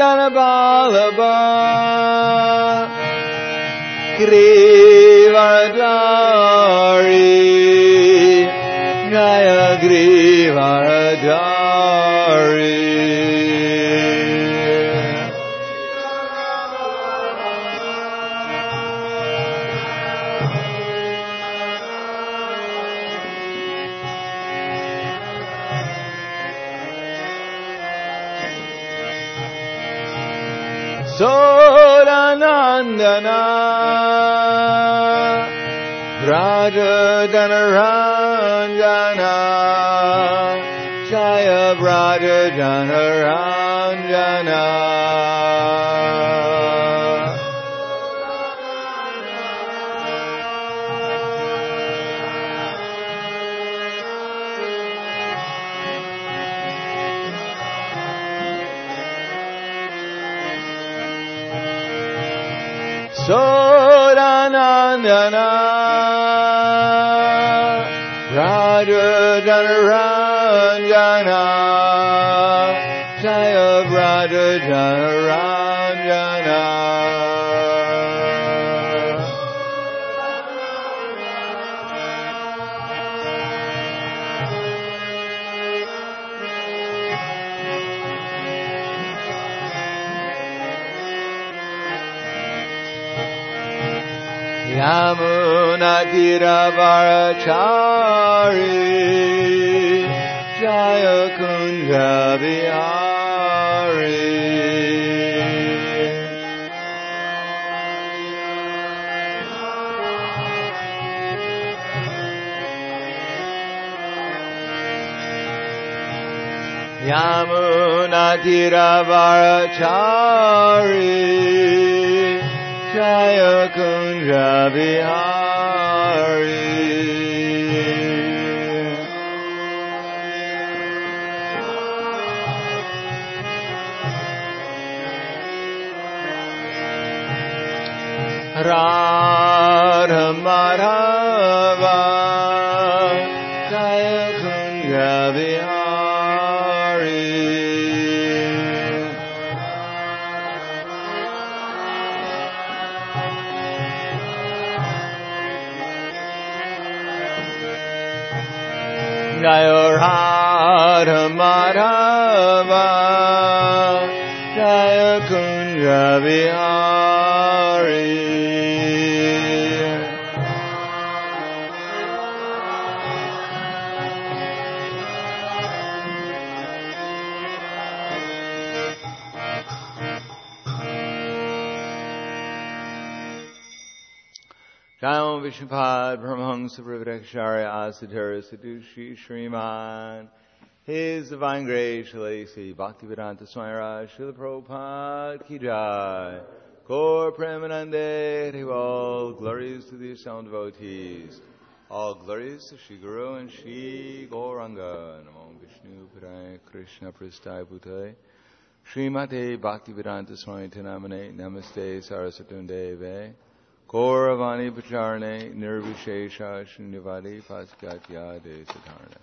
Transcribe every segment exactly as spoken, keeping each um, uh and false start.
Janabalaba Grivaradari Jaya Grivaradari Sodanandana Raja Janaranjana Jaya Raja Janaranjana Sodanandana Raja Janaranjana Jaya Raja Janaranjana Yamuna Tiravarachari Jaya Kunja Vihari Yamuna Tiravarachari Jaya Kunja Vihari Radha Madhava Jaya Kunja Vihari Jaya Radha Madhava Jaya Kunja Vihari Jayam Vishnupad Brahmahangsa Pravadakshari Asadhara Sadushi Shriman His Divine Grace Shalasi Bhaktivedanta Swami Raj Srila Prabhupada Ki Jai Gaur Premanande All glories to the sound devotees. All glories to Shri Guru and Shri Gauranga. Namo Vishnu Padaya Krishna Prasthaya Bhutale Srimate Bhaktivedanta Swami Tanamane Namaste Saraswatunde Gauravani Pacharane Nirvishesha Shunyavadi Paskatya Desatarne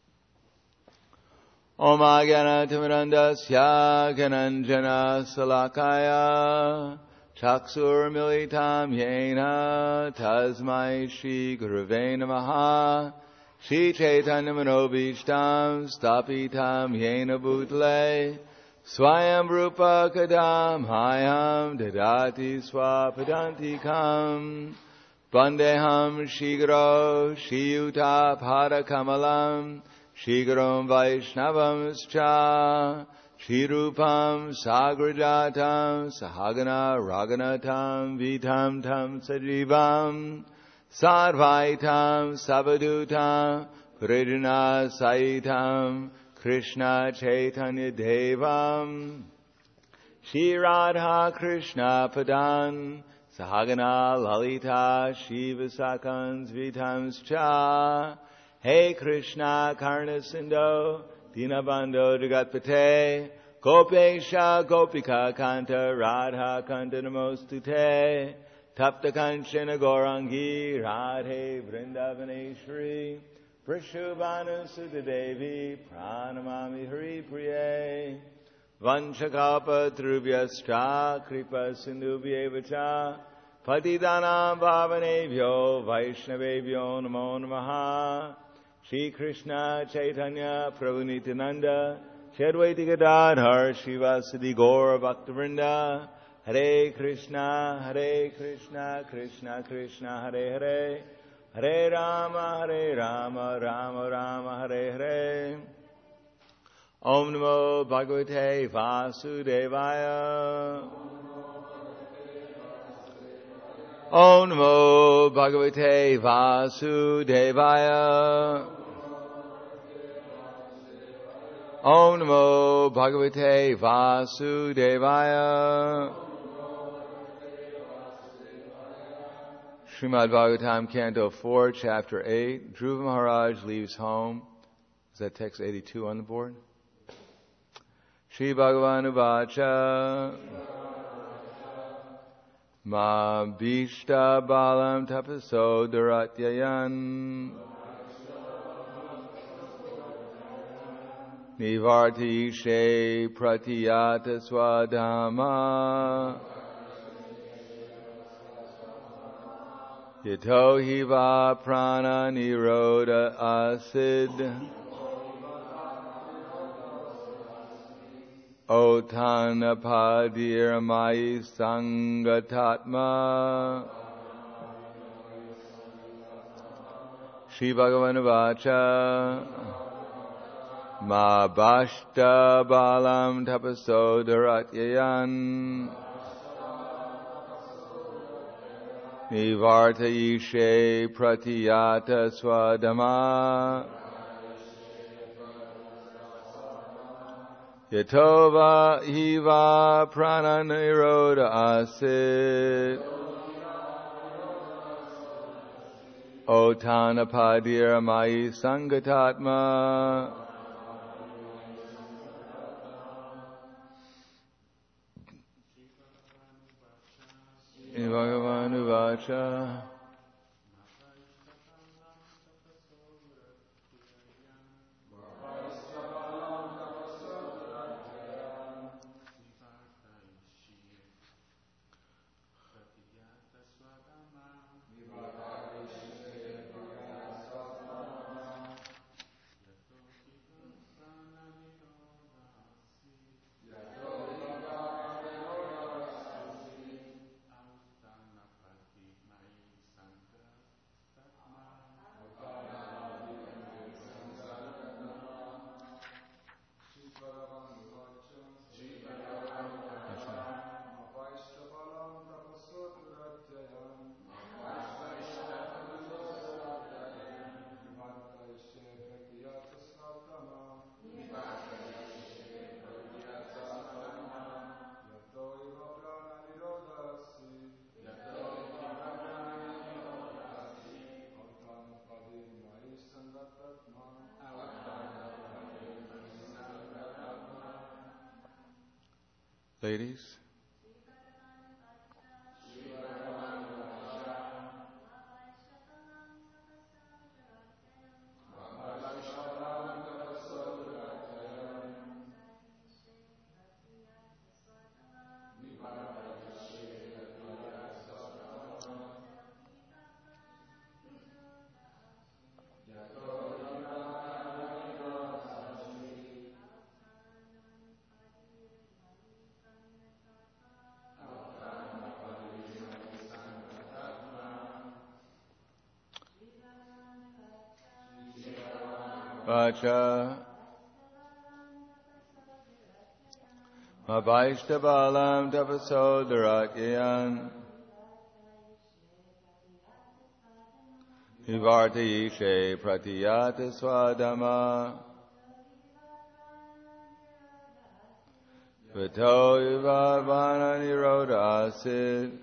Om Agana Timirandasya Gananjana Salakaya Chaksur Militam Yena Tasmai Shri Gurave Namaha Shri Chaitanya Manobishtam Stapitam Yena Bhutle Swayam Rupa Kadam Hayam Dadati Swapadantikam Vandeham Shigro Shiyuta Padakamalam Shigrom Vaishnavam Scha Shirupam Sagrajatam Sahagana Raganatam Vitam Tam Sajivam Sarvaitam Sabadutam Pridana Saitam Krishna Chaitanya Devam Shri Radha Krishna Padan Sahagana Lalita Shiva Sakans Vitams Cha Hey Krishna Karna Sindho Dinabando Jagatpate Gopesha Gopika Kanta Radha Kanta Namostute Tapta Kanchana Gaurangi Radhe Vrindavaneshri Prashubhanu Sudha Devi Pranamami Hari Priye Vanchakalpatarubhyascha kripa sindhubhyeva cha patitanam pavanebhyo vaishnavebhyo namo namaha. Shri Krishna Chaitanya Prabhu Nityananda Shri Advaita Gadadhar Srivasadi Gaura Bhaktivinoda Hare Krishna Hare Krishna Krishna Krishna Hare Hare Hare Rama Hare Rama Rama Rama Hare Hare. Om Namo Bhagavate Vasudevaya. Om Namo Bhagavate Vasudevaya. Om Namo Bhagavate Vasudevaya. Srimad Bhagavatam, Canto four, Chapter eight. Dhruva Maharaj leaves home. Is that text eighty-two on the board? Shri Bhagavan Uvacha Ma Bhishta Balam Tapaso Duratyayan Nivarti She Pratiyata Swadhama Yato Hiva Prana Niroda Asid Otana Padir Mai Sangatatma. Shri Bhagavan Vacha Ma Bhashta Balam Tapaso Dharatyayan Nivarta Ishe Pratiyata Swadama Yatova Hiva Prana Niroda Asit Otana Padira Mai Sangatatma. Bhagavanu Vacha Ladies. Vacha Ma Vaishta Balam Tapaso Dharatyayan Vivarta Ishe Pratiyata Swadama Vito Vivavana Niroda Asid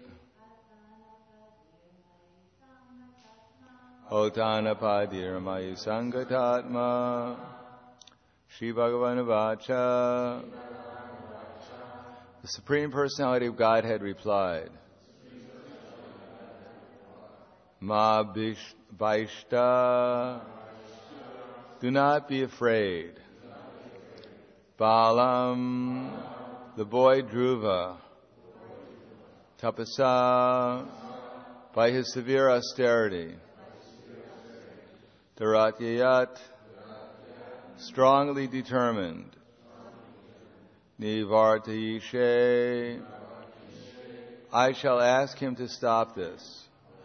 Otana Padir Mayu Sangatatma. Shri Bhagavan Vacha. The Supreme Personality of Godhead replied, Ma Vaishta, do not be afraid. Balam the boy Dhruva, tapasa, by his severe austerity, Dharatyayat, strongly determined, Nivartayishe, I shall ask him to stop this.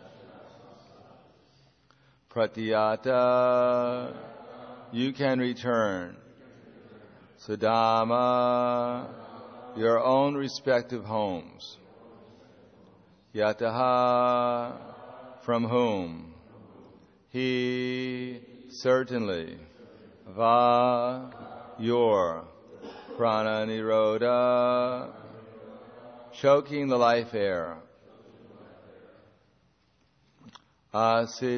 Pratyata, you can return. Sadama, your own respective homes. Yataha, from whom? He, certainly. Va, your. Prana nirodha, choking the life air. Asit,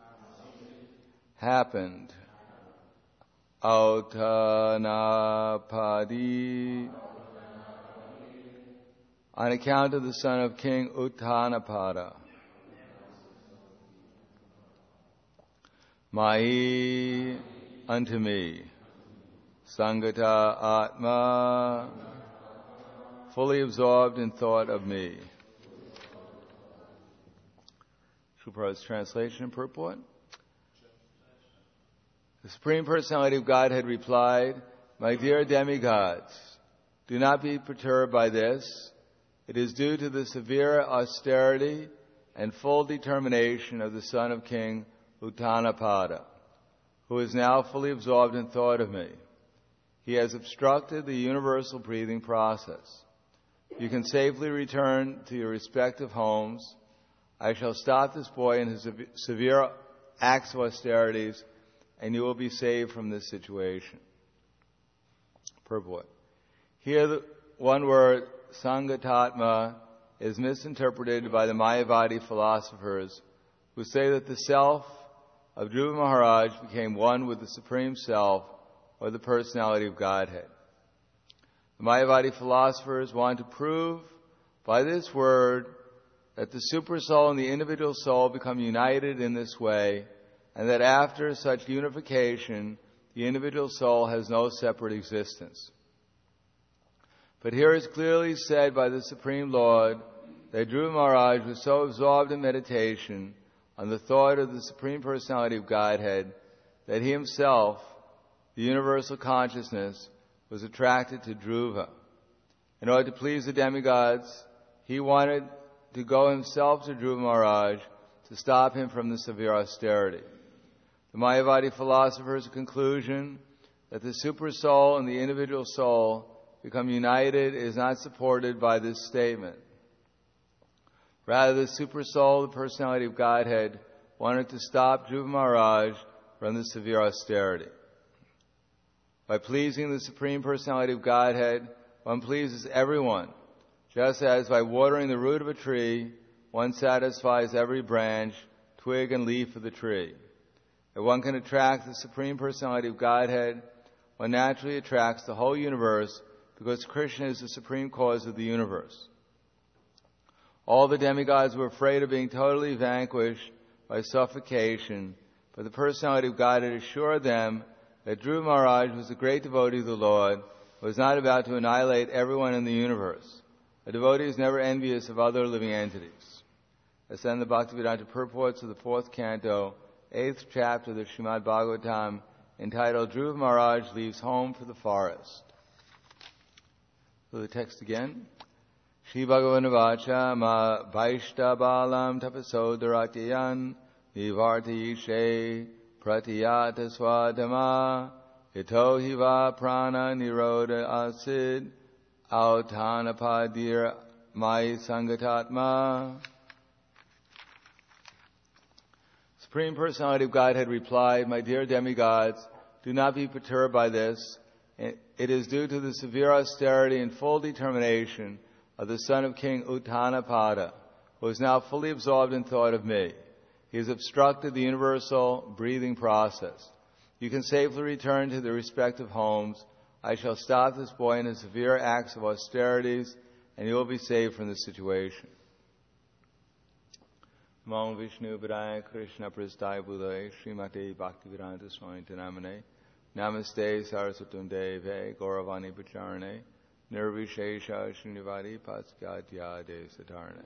happened. Uttanapadi, on account of the son of King Uttanapada. Mai, unto me. Sangata Atma, fully absorbed in thought of me. Srila translation and purport. The Supreme Personality of Godhead replied, my dear demigods, do not be perturbed by this. It is due to the severe austerity and full determination of the son of King Uttanapada, who is now fully absorbed in thought of me. He has obstructed the universal breathing process. You can safely return to your respective homes. I shall stop this boy in his severe acts of austerities, and you will be saved from this situation. Purport. Here the one word, Sangatatma, is misinterpreted by the Mayavadi philosophers who say that the self of Dhruva Maharaj became one with the Supreme Self, or the personality of Godhead. The Mayavadi philosophers want to prove by this word that the supersoul and the individual soul become united in this way, and that after such unification, the individual soul has no separate existence. But here is clearly said by the Supreme Lord that Dhruva Maharaj was so absorbed in meditation on the thought of the Supreme Personality of Godhead that he himself, the universal consciousness, was attracted to Dhruva. In order to please the demigods, he wanted to go himself to Dhruva Maharaj to stop him from the severe austerity. The Mayavadi philosophers' conclusion that the super soul and the individual soul become united is not supported by this statement. Rather, the super soul, the personality of Godhead, wanted to stop Dhruva Maharaj from the severe austerity. By pleasing the Supreme Personality of Godhead, one pleases everyone, just as by watering the root of a tree, one satisfies every branch, twig, and leaf of the tree. If one can attract the Supreme Personality of Godhead, one naturally attracts the whole universe, because Krishna is the supreme cause of the universe. All the demigods were afraid of being totally vanquished by suffocation, but the Personality of Godhead assured them that Dhruva Maharaj was a great devotee of the Lord, who was not about to annihilate everyone in the universe. A devotee is never envious of other living entities. Ascend the Bhaktivedanta purports of the fourth canto, eighth chapter of the Srimad Bhagavatam, entitled Dhruva Maharaj Leaves Home for the Forest. So the text again. Shri Bhagavan Vacha ma Vaishta Balam Tapasodaratyayan Nivartayishe Pratyata Swadama Ito Hiva Prana Nirodha Asid Autanapadir Mai Sangatatma. Supreme Personality of Godhead replied, my dear demigods, do not be perturbed by this. It is due to the severe austerity and full determination of the son of King Uttanapada, who is now fully absorbed in thought of me. He has obstructed the universal breathing process. You can safely return to their respective homes. I shall stop this boy in his severe acts of austerities, and you will be saved from this situation. Namo Vishnu Padaya Krishna Prasthaya Budaya Srimate Bhaktivedanta Swami Namane Namaste Saraswatam Deve Gauravani Pacharane nirvishesha srinivadi pasyadhyade satarne.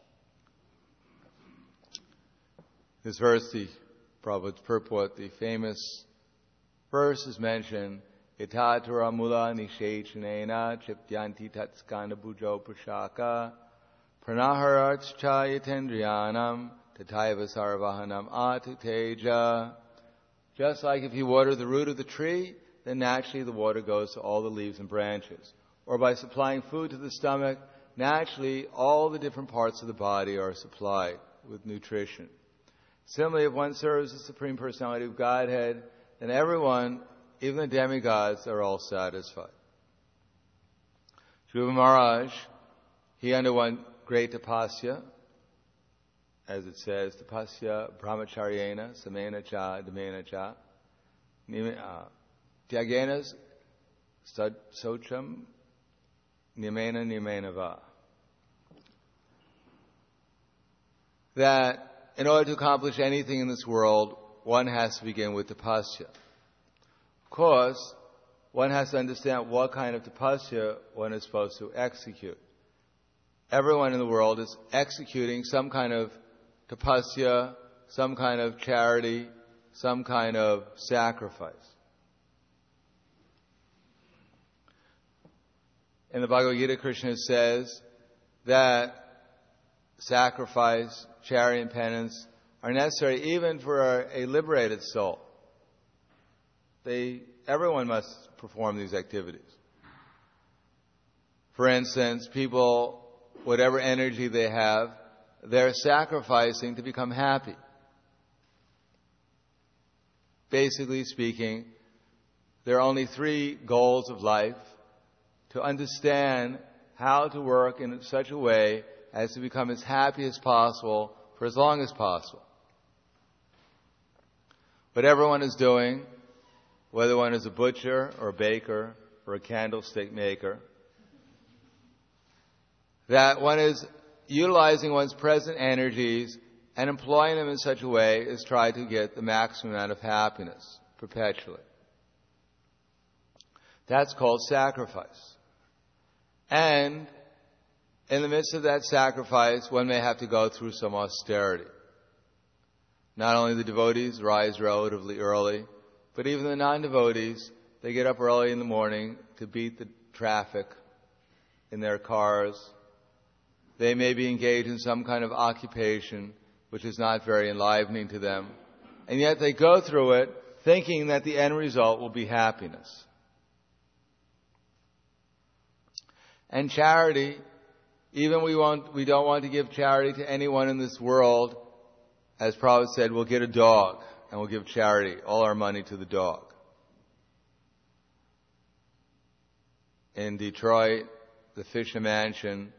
This verse, the Prabhupada's purport, the famous verse is mentioned, Itatura mula nishechanena chiptyanti tatskanda bujo prashaka pranaharach chayatendriyanam tataiva sarvahanam atuteja. Just like if you water the root of the tree, then naturally the water goes to all the leaves and branches. Or by supplying food to the stomach, naturally all the different parts of the body are supplied with nutrition. Similarly, if one serves the Supreme Personality of Godhead, then everyone, even the demigods, are all satisfied. Dhruva Maharaj, he underwent great tapasya, as it says, tapasya brahmacharyena samena cha damena cha tyagena socham nimena nimena va. That in order to accomplish anything in this world, one has to begin with tapasya. Of course, one has to understand what kind of tapasya one is supposed to execute. Everyone in the world is executing some kind of tapasya, some kind of charity, some kind of sacrifice. In the Bhagavad Gita, Krishna says that sacrifice, charity, and penance are necessary even for a, a liberated soul. They, everyone must perform these activities. For instance, people, whatever energy they have, they're sacrificing to become happy. Basically speaking, there are only three goals of life: to understand how to work in such a way as to become as happy as possible for as long as possible. What everyone is doing, whether one is a butcher or a baker or a candlestick maker, that one is utilizing one's present energies and employing them in such a way as try to get the maximum amount of happiness perpetually. That's called sacrifice. And in the midst of that sacrifice, one may have to go through some austerity. Not only the devotees rise relatively early, but even the non-devotees, they get up early in the morning to beat the traffic in their cars. They may be engaged in some kind of occupation which is not very enlivening to them. And yet they go through it thinking that the end result will be happiness. And charity, even we want, we don't want to give charity to anyone in this world. As Prabhupada said, we'll get a dog and we'll give charity, all our money to the dog. In Detroit, the Fisher Mansion,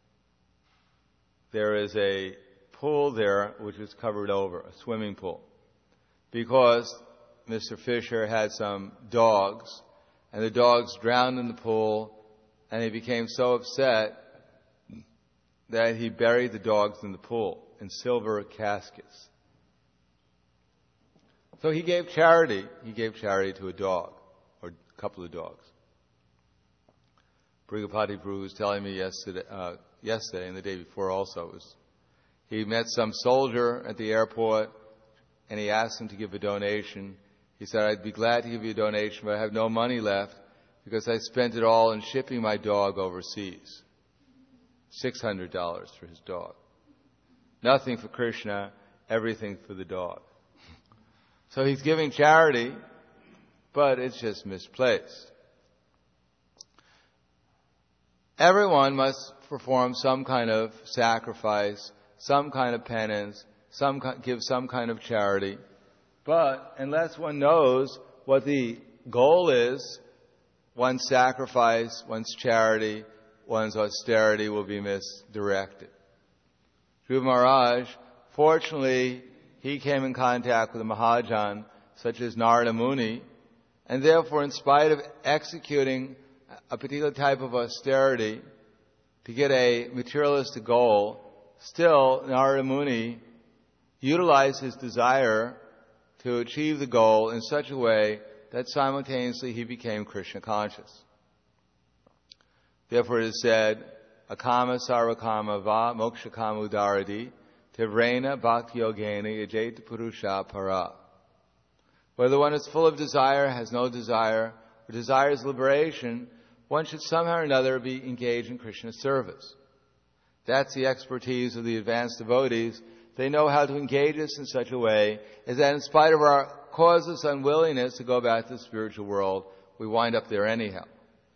there is a pool there which is covered over, a swimming pool. Because Mister Fisher had some dogs, and the dogs drowned in the pool, and he became so upset that he buried the dogs in the pool in silver caskets. So he gave charity. He gave charity to a dog, or a couple of dogs. Brigapati Prabhu was telling me yesterday, uh, yesterday and the day before also, was he met some soldier at the airport, and he asked him to give a donation. He said, "I'd be glad to give you a donation, but I have no money left because I spent it all in shipping my dog overseas." six hundred dollars for his dog. Nothing for Krishna, everything for the dog. So he's giving charity, but it's just misplaced. Everyone must perform some kind of sacrifice, some kind of penance, some give some kind of charity. But unless one knows what the goal is, one's sacrifice, one's charity, one's austerity will be misdirected. Dhruva Maharaj, fortunately, he came in contact with a Mahajan such as Narada Muni, and therefore, in spite of executing a particular type of austerity to get a materialistic goal, still Narada Muni utilized his desire to achieve the goal in such a way that simultaneously he became Krishna conscious. Therefore it is said, Akama Sarvakama Va Mokshakama Udaradi Tivrena Bhakti Yogena Yajeta Purusha Para. Whether one is full of desire, has no desire, or desires liberation, one should somehow or another be engaged in Krishna's service. That's the expertise of the advanced devotees. They know how to engage us in such a way as that in spite of our causeless unwillingness to go back to the spiritual world, we wind up there anyhow.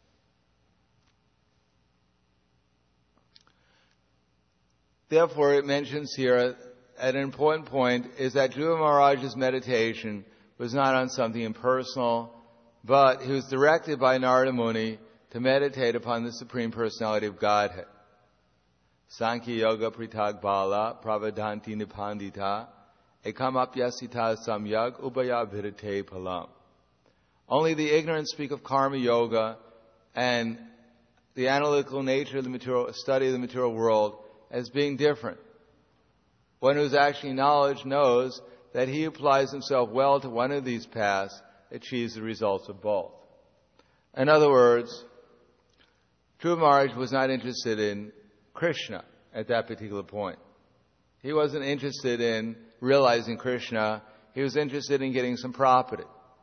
Therefore, it mentions here at an important point is that Dhruva Maharaj's meditation was not on something impersonal, but he was directed by Narada Muni to meditate upon the Supreme Personality of Godhead. Sankhya Yoga Pritag Bala Pravadanti Nipandita Ekam Apyasita Samyag Ubaya Virate Palam. Only the ignorant speak of Karma Yoga and the analytical nature of the material, study of the material world as being different. One who's actually knowledge knows that he applies himself well to one of these paths, achieves the results of both. In other words, Dhruva Maharaj was not interested in Krishna at that particular point. He wasn't interested in realizing Krishna. He was interested in getting some property.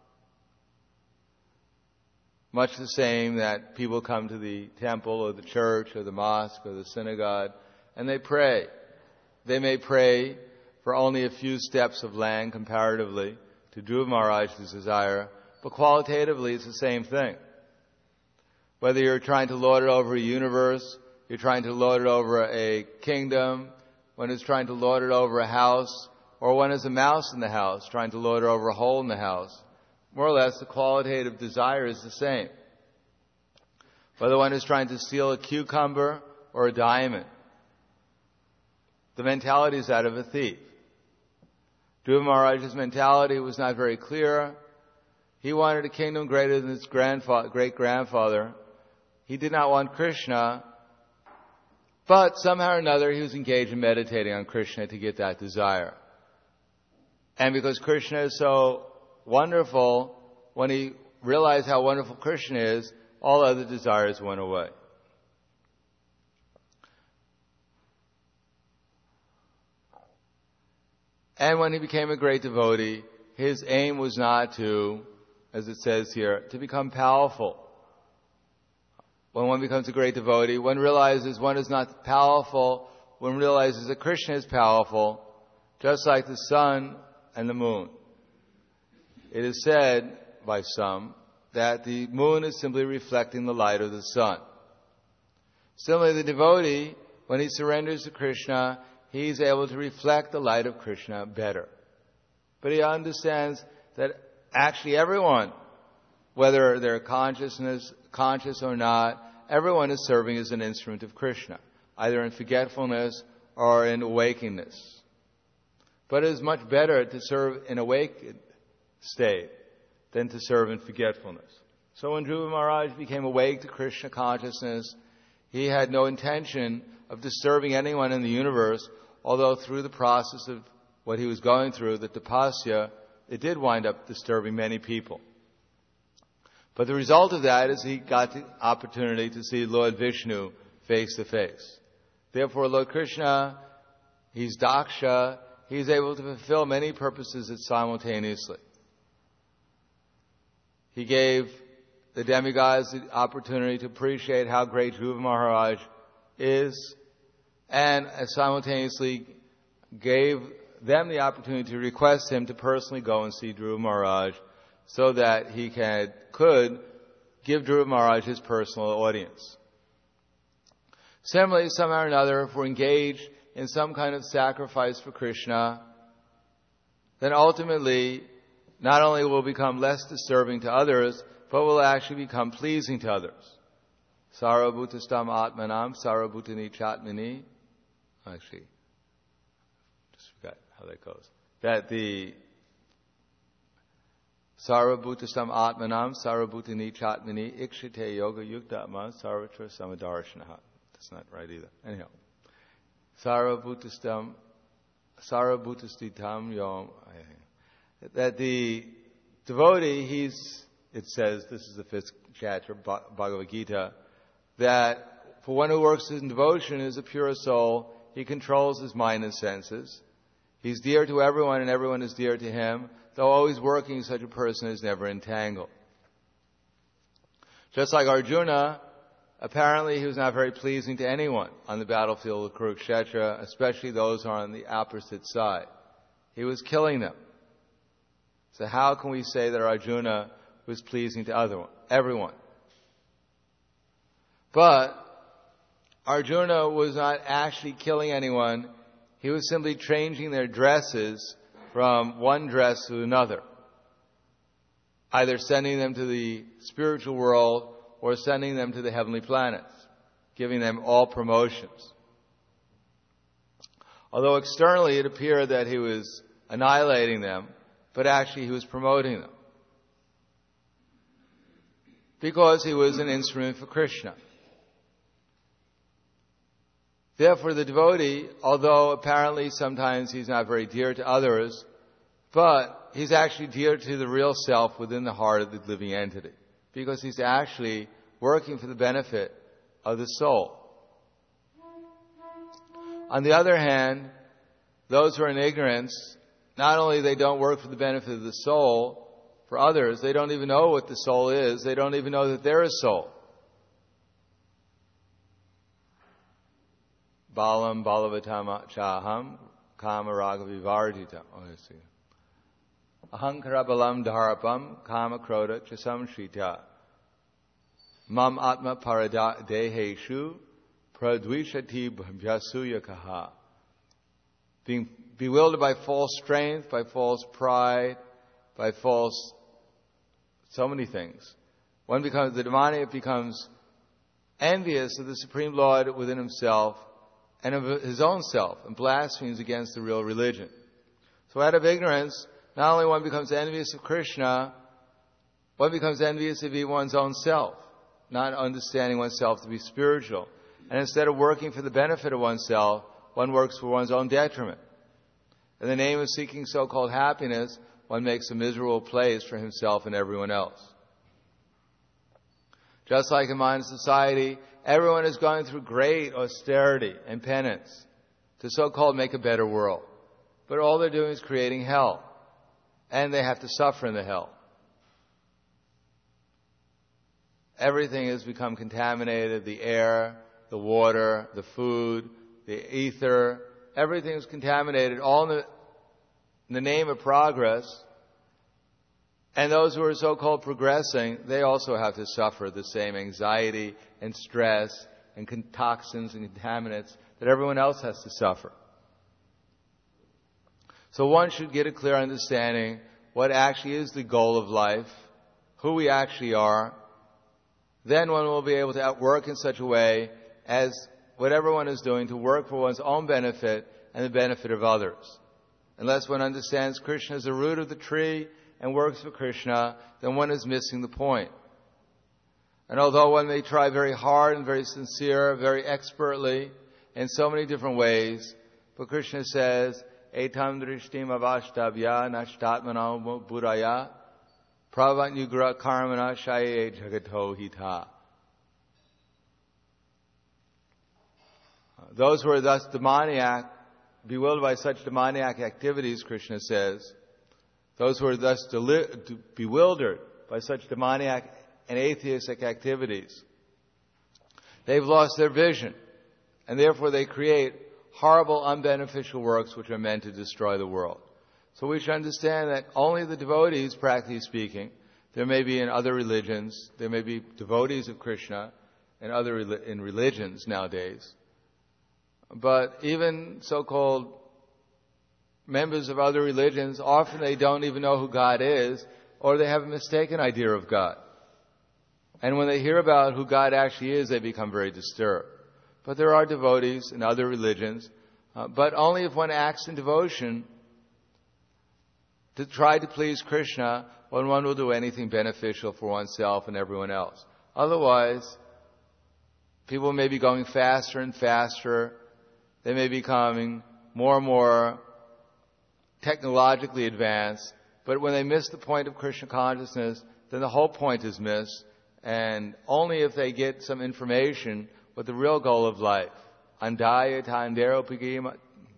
Much the same that people come to the temple or the church or the mosque or the synagogue and they pray. They may pray for only a few steps of land comparatively to Dhruva Maharaj's desire, but qualitatively it's the same thing. Whether you're trying to lord it over a universe, you're trying to lord it over a kingdom, one is trying to lord it over a house, or one is a mouse in the house trying to lord it over a hole in the house, more or less the qualitative desire is the same. Whether one is trying to steal a cucumber or a diamond, the mentality is that of a thief. Dhruva Maharaj's mentality was not very clear. He wanted a kingdom greater than his grandfather, great-grandfather. He did not want Krishna, but somehow or another he was engaged in meditating on Krishna to get that desire. And because Krishna is so wonderful, when he realized how wonderful Krishna is, all other desires went away. And when he became a great devotee, his aim was not to, as it says here, to become powerful. When one becomes a great devotee, one realizes one is not powerful, one realizes that Krishna is powerful, just like the sun and the moon. It is said by some that the moon is simply reflecting the light of the sun. Similarly, the devotee, when he surrenders to Krishna, he's able to reflect the light of Krishna better. But he understands that actually everyone, whether they're consciousness, conscious or not, everyone is serving as an instrument of Krishna, either in forgetfulness or in awakeness. But it is much better to serve in awakened state than to serve in forgetfulness. So when Dhruva Maharaj became awake to Krishna consciousness, he had no intention of disturbing anyone in the universe, although through the process of what he was going through, the tapasya, it did wind up disturbing many people. But the result of that is he got the opportunity to see Lord Vishnu face to face. Therefore, Lord Krishna, he's Daksha, he's able to fulfill many purposes simultaneously. He gave the demigods the opportunity to appreciate how great Dhruva Maharaj is, and simultaneously gave them the opportunity to request him to personally go and see Dhruva Maharaj so that he can, could give Dhruva Maharaj his personal audience. Similarly, somehow or another, if we're engaged in some kind of sacrifice for Krishna, then ultimately not only will become less disturbing to others, but will actually become pleasing to others. Sarvabhutastam Atmanam Sarvabhutani Chatmani. Actually, just forgot how that goes. That the Sarvabhutastam Atmanam Sarvabhutani Chatmani Ikshite Yoga Yuktama Sarvatra Samadarshanaha. That's not right either. Anyhow. Sarvabhutastam Sarvabhutastitam Yom. That the devotee, he's, it says, this is the fifth chapter, Bhagavad Gita, that for one who works in devotion is a pure soul. He controls his mind and senses. He's dear to everyone and everyone is dear to him. Though always working, such a person is never entangled. Just like Arjuna, apparently he was not very pleasing to anyone on the battlefield of Kurukshetra, especially those who are on the opposite side. He was killing them. So how can we say that Arjuna was pleasing to other, everyone? But Arjuna was not actually killing anyone. He was simply changing their dresses from one dress to another, either sending them to the spiritual world or sending them to the heavenly planets, giving them all promotions. Although externally it appeared that he was annihilating them, but actually he was promoting them, because he was an instrument for Krishna. Therefore, the devotee, although apparently sometimes he's not very dear to others, but he's actually dear to the real self within the heart of the living entity, because he's actually working for the benefit of the soul. On the other hand, those who are in ignorance, not only they don't work for the benefit of the soul, for others, they don't even know what the soul is. They don't even know that they're a soul. Balam balavatam chaham kama ragavivarditam. Oh, let's see. Ahankara balam dharapam kama kroda chasam shita. Mam atma parada deheshu pradvishati bhyasuyakaha. Being bewildered by false strength, by false pride, by false so many things. One becomes, the demoniac becomes envious of the Supreme Lord within himself and of his own self, and blasphemes against the real religion. So out of ignorance, not only one becomes envious of Krishna, one becomes envious of even one's own self, not understanding oneself to be spiritual. And instead of working for the benefit of oneself, one works for one's own detriment. In the name of seeking so-called happiness, one makes a miserable place for himself and everyone else. Just like in modern society, everyone is going through great austerity and penance to so-called make a better world. But all they're doing is creating hell. And they have to suffer in the hell. Everything has become contaminated. The air, the water, the food, the ether. Everything is contaminated, all in the, in the name of progress. And those who are so-called progressing, they also have to suffer the same anxiety and stress and con- toxins and contaminants that everyone else has to suffer. So one should get a clear understanding what actually is the goal of life, who we actually are. Then one will be able to work in such a way as whatever one is doing to work for one's own benefit and the benefit of others. Unless one understands Krishna as the root of the tree and works for Krishna, then one is missing the point. And although one may try very hard and very sincere, very expertly, in so many different ways, but Krishna says, Etam drishtim avashtabhya nashtatmana buraya pravanyugra karmana shaye jagato hita. Those who are thus demoniac, bewildered by such demoniac activities, Krishna says, those who are thus deli- bewildered by such demoniac and atheistic activities, they've lost their vision, and therefore they create horrible, unbeneficial works which are meant to destroy the world. So we should understand that only the devotees, practically speaking, there may be in other religions, there may be devotees of Krishna in other in religions nowadays, but even so-called members of other religions, often they don't even know who God is, or they have a mistaken idea of God. And when they hear about who God actually is, they become very disturbed. But there are devotees in other religions, uh, but only if one acts in devotion to try to please Krishna, when one will do anything beneficial for oneself and everyone else. Otherwise, people may be going faster and faster. They may be becoming more and more technologically advanced, but when they miss the point of Krishna consciousness, then the whole point is missed, And only if they get some information what the real goal of life. Andaya Tandero Pigima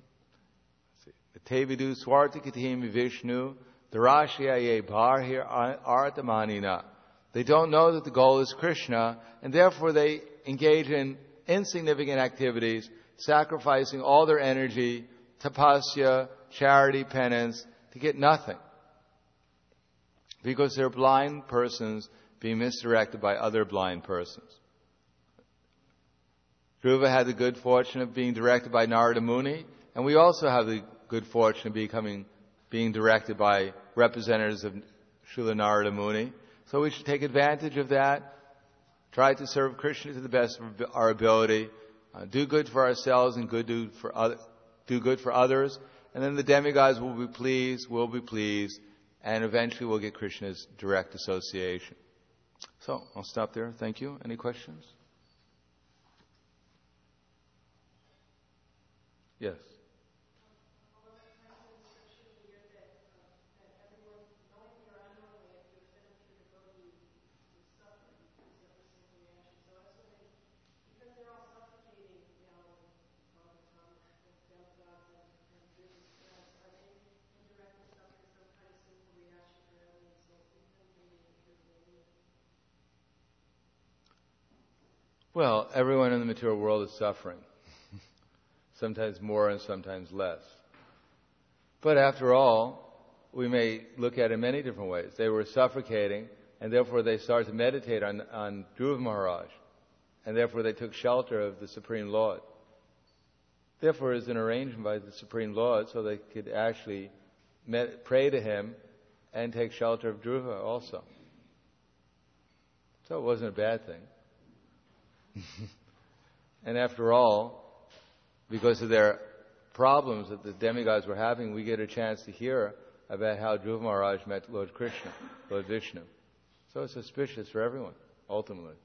Tevidu Swartikatim Vishnu Darashya Barhir Artamanina. They don't know that the goal is Krishna, and therefore they engage in insignificant activities, sacrificing all their energy, tapasya, charity, penance, to get nothing. Because they're blind persons being misdirected by other blind persons. Dhruva had the good fortune of being directed by Narada Muni, and we also have the good fortune of becoming, being directed by representatives of Srila Narada Muni. So we should take advantage of that, try to serve Krishna to the best of our ability, uh, do good for ourselves and good do for other, do good for others, and then the demigods will be pleased, will be pleased, and eventually we'll get Krishna's direct association. So I'll stop there. Thank you. Any questions? Yes. Well, everyone in the material world is suffering. Sometimes more and sometimes less. But after all, we may look at it in many different ways. They were suffocating, and therefore they started to meditate on, on Dhruva Maharaj. And therefore they took shelter of the Supreme Lord. Therefore it was an arrangement by the Supreme Lord so they could actually med- pray to him and take shelter of Dhruva also. So it wasn't a bad thing. And after all, because of their problems that the demigods were having, we get a chance to hear about how Dhruva Maharaj met Lord Krishna, Lord Vishnu. So it's auspicious for everyone, ultimately.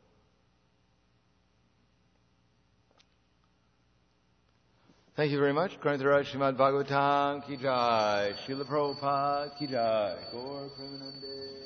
Thank you very much. Grantaraj Srimad Bhagavatam Ki Jai, Srila Prabhupada Ki Jai, Gaur Premanande.